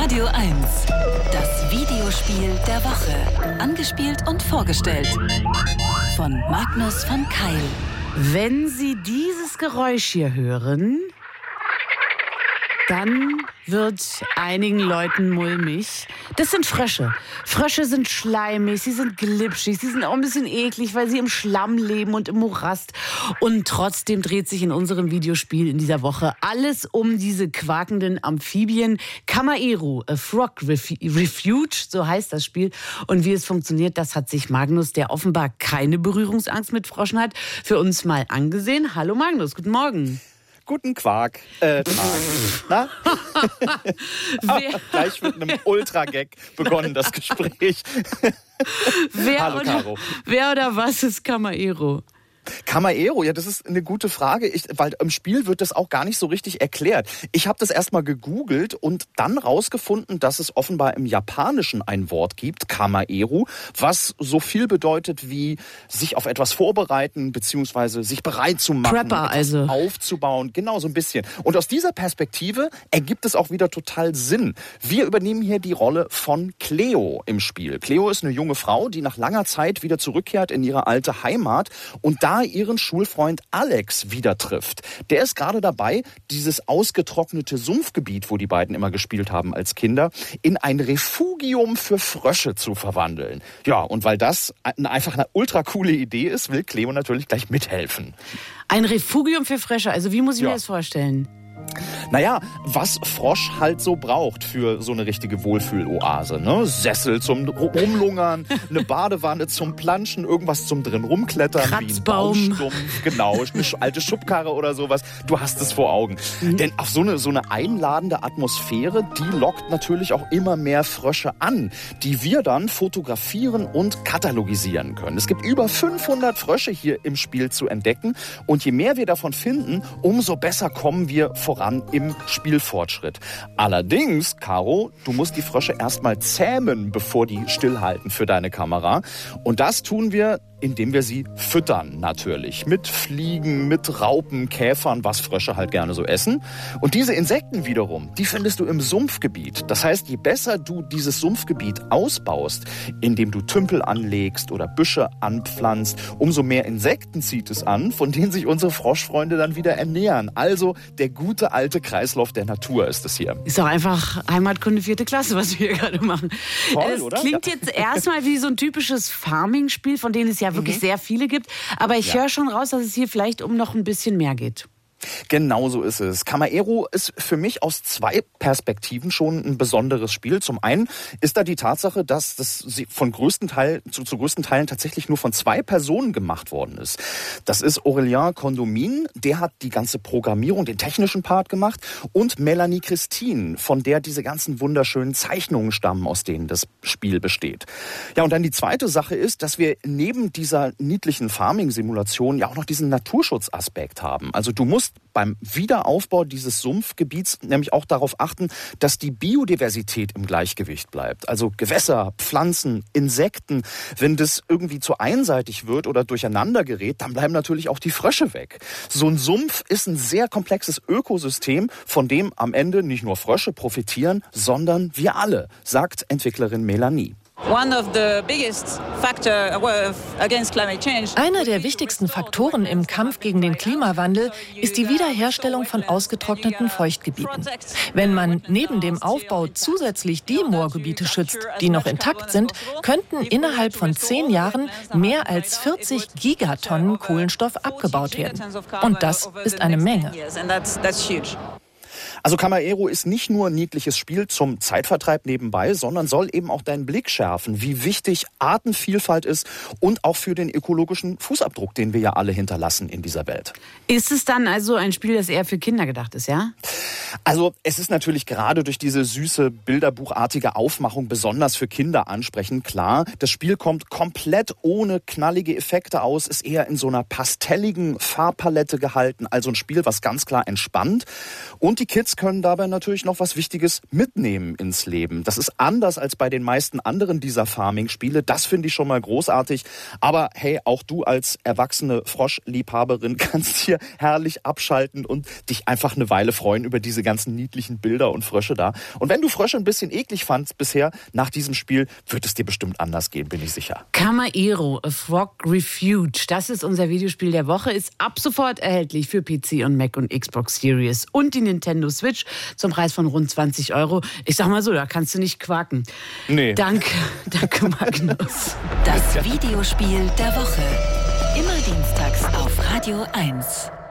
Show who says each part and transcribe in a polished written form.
Speaker 1: Radio 1. Das Videospiel der Woche. Angespielt und vorgestellt von Magnus von Keil.
Speaker 2: Wenn Sie dieses Geräusch hier hören, dann wird einigen Leuten mulmig. Das sind Frösche. Frösche sind schleimig, sie sind glitschig, sie sind auch ein bisschen eklig, weil sie im Schlamm leben und im Morast. Und trotzdem dreht sich in unserem Videospiel in dieser Woche alles um diese quakenden Amphibien. Kamaero, A Frog Refuge, so heißt das Spiel. Und wie es funktioniert, das hat sich Magnus, der offenbar keine Berührungsangst mit Fröschen hat, für uns mal angesehen. Hallo Magnus, guten Morgen.
Speaker 3: Guten Quark. Na? Gleich mit einem Ultra-Gag begonnen, das Gespräch. Hallo, Caro.
Speaker 2: Wer oder was ist Kamaero?
Speaker 3: Kamaero, ja, das ist eine gute Frage, weil im Spiel wird das auch gar nicht so richtig erklärt. Ich habe das erstmal gegoogelt und dann rausgefunden, dass es offenbar im Japanischen ein Wort gibt, Kamaero, was so viel bedeutet wie sich auf etwas vorbereiten, beziehungsweise sich bereit zu machen,
Speaker 2: Prepper, also
Speaker 3: aufzubauen, genau, so ein bisschen. Und aus dieser Perspektive ergibt es auch wieder total Sinn. Wir übernehmen hier die Rolle von Cleo im Spiel. Cleo ist eine junge Frau, die nach langer Zeit wieder zurückkehrt in ihre alte Heimat und da ihren Schulfreund Alex wieder trifft. Der ist gerade dabei, dieses ausgetrocknete Sumpfgebiet, wo die beiden immer gespielt haben als Kinder, in ein Refugium für Frösche zu verwandeln. Ja, und weil das einfach eine ultra coole Idee ist, will Cleo natürlich gleich mithelfen.
Speaker 2: Ein Refugium für Frösche, also wie muss ich mir das vorstellen?
Speaker 3: Naja, was Frosch halt so braucht für so eine richtige Wohlfühloase, ne? Sessel zum Rumlungern, eine Badewanne zum Planschen, irgendwas zum drin rumklettern,
Speaker 2: Kratzbaum.
Speaker 3: Wie ein Baumstumpf, genau, eine alte Schubkarre oder sowas. Du hast es vor Augen. Denn auf so eine einladende Atmosphäre, die lockt natürlich auch immer mehr Frösche an, die wir dann fotografieren und katalogisieren können. Es gibt über 500 Frösche hier im Spiel zu entdecken und je mehr wir davon finden, umso besser kommen wir voran im Spielfortschritt. Allerdings, Caro, du musst die Frösche erstmal zähmen, bevor die stillhalten für deine Kamera. Und das tun wir, indem wir sie füttern natürlich. Mit Fliegen, mit Raupen, Käfern, was Frösche halt gerne so essen. Und diese Insekten wiederum, die findest du im Sumpfgebiet. Das heißt, je besser du dieses Sumpfgebiet ausbaust, indem du Tümpel anlegst oder Büsche anpflanzt, umso mehr Insekten zieht es an, von denen sich unsere Froschfreunde dann wieder ernähren. Also der gute alte Kreislauf der Natur ist es hier.
Speaker 2: Ist doch einfach Heimatkunde 4. Klasse, was wir hier gerade machen.
Speaker 3: Toll,
Speaker 2: das
Speaker 3: oder?
Speaker 2: Klingt jetzt erstmal wie so ein typisches Farming-Spiel, von denen es ja wirklich sehr viele gibt. Aber ich höre schon raus, dass es hier vielleicht um noch ein bisschen mehr geht.
Speaker 3: Genau so ist es. Kamaero ist für mich aus zwei Perspektiven schon ein besonderes Spiel. Zum einen ist da die Tatsache, dass das zu größten Teilen tatsächlich nur von zwei Personen gemacht worden ist. Das ist Aurélien Condomine, der hat die ganze Programmierung, den technischen Part gemacht, und Melanie Christine, von der diese ganzen wunderschönen Zeichnungen stammen, aus denen das Spiel besteht. Ja, und dann die zweite Sache ist, dass wir neben dieser niedlichen Farming-Simulation ja auch noch diesen Naturschutzaspekt haben. Also du musst beim Wiederaufbau dieses Sumpfgebiets nämlich auch darauf achten, dass die Biodiversität im Gleichgewicht bleibt. Also Gewässer, Pflanzen, Insekten. Wenn das irgendwie zu einseitig wird oder durcheinander gerät, dann bleiben natürlich auch die Frösche weg. So ein Sumpf ist ein sehr komplexes Ökosystem, von dem am Ende nicht nur Frösche profitieren, sondern wir alle, sagt Entwicklerin Melanie.
Speaker 4: Einer der wichtigsten Faktoren im Kampf gegen den Klimawandel ist die Wiederherstellung von ausgetrockneten Feuchtgebieten. Wenn man neben dem Aufbau zusätzlich die Moorgebiete schützt, die noch intakt sind, könnten innerhalb von 10 Jahren mehr als 40 Gigatonnen Kohlenstoff abgebaut werden. Und das ist eine Menge.
Speaker 3: Also Kamaero ist nicht nur ein niedliches Spiel zum Zeitvertreib nebenbei, sondern soll eben auch deinen Blick schärfen, wie wichtig Artenvielfalt ist und auch für den ökologischen Fußabdruck, den wir ja alle hinterlassen in dieser Welt.
Speaker 2: Ist es dann also ein Spiel, das eher für Kinder gedacht ist, ja?
Speaker 3: Also es ist natürlich gerade durch diese süße, bilderbuchartige Aufmachung besonders für Kinder ansprechend, klar. Das Spiel kommt komplett ohne knallige Effekte aus, ist eher in so einer pastelligen Farbpalette gehalten, also ein Spiel, was ganz klar entspannt. Und die Kids können dabei natürlich noch was Wichtiges mitnehmen ins Leben. Das ist anders als bei den meisten anderen dieser Farming-Spiele. Das finde ich schon mal großartig. Aber hey, auch du als erwachsene Froschliebhaberin kannst hier herrlich abschalten und dich einfach eine Weile freuen über diese ganzen niedlichen Bilder und Frösche da. Und wenn du Frösche ein bisschen eklig fandst bisher, nach diesem Spiel wird es dir bestimmt anders gehen, bin ich sicher.
Speaker 2: Camaero, A Frog Refuge. Das ist unser Videospiel der Woche. Ist ab sofort erhältlich für PC und Mac und Xbox Series und die Nintendo Switch zum Preis von rund 20 €. Ich sag mal so, da kannst du nicht quaken.
Speaker 3: Nee.
Speaker 2: Danke Magnus.
Speaker 1: Das Videospiel der Woche. Immer dienstags auf Radio 1.